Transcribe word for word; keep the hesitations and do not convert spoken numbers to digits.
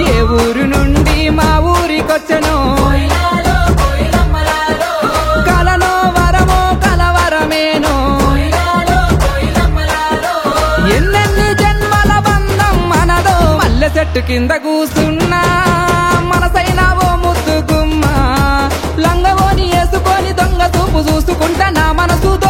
ఏ ఊరు నుండి మా ఊరికొచ్చెను కలలో వరమో కలవరమేనో ఎన్నెన్ని జన్మల బంధం మనదో మల్లె చెట్టు కింద కూసున్నా మనసైనా ఓ ముద్దు గుమ్మ లంగవోని వేసుకొని దొంగ చూపు చూసుకుంటా నా మనసు